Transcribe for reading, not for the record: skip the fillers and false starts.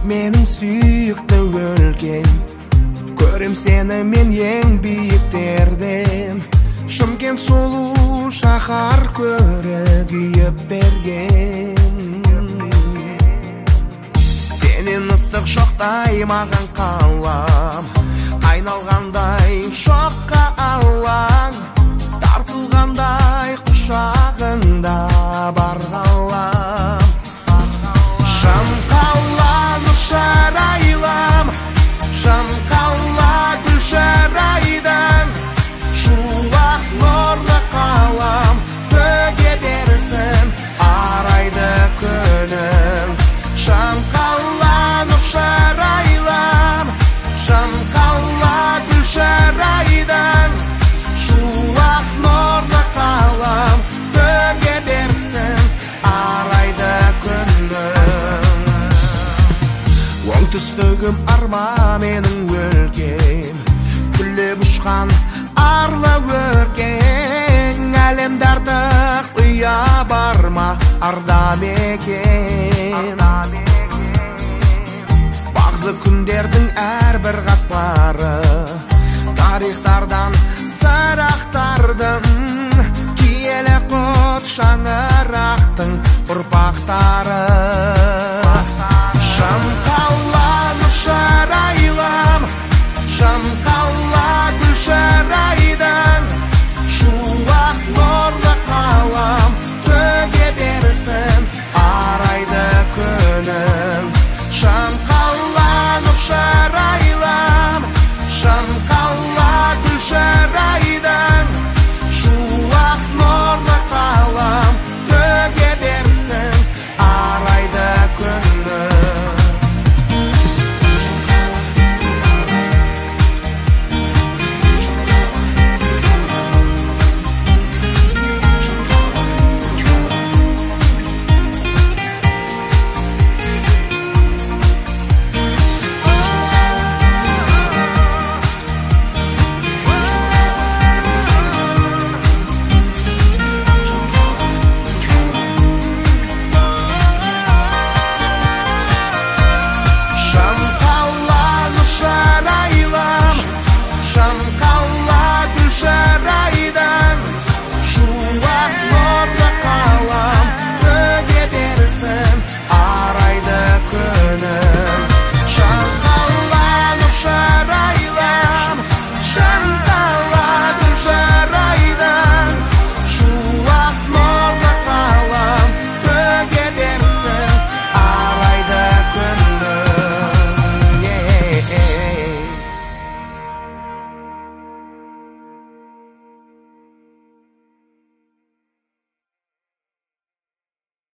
менің сүйікті өлкем. Көрем сені мен ең биіктерден. Шымкент сұлу шаһар көрігіп берген. Сенен ыстық шоқтай маған қалам, айналғандай шоққа алаң, тартылғандай құшағында бар ғалам. Шымқала нұршарайлам, шымқала гүлшарайдың, шуақ нұрлы қалам төге берсін арайды күнің. Шымқала нұршарайлам, шымқала гүлшарайдың, шуақ нұрлы қалам төге берсін арайды күнің. Оңтүстігім арма менің өлкем, күліп ұшқан арлы өркен. Әлемді артық ұя барма арда мекен. Бағзы күндердің әрбір қатпары, тарихтардан сырақтардың, киелі құт шаңырақтың ұрпақтары.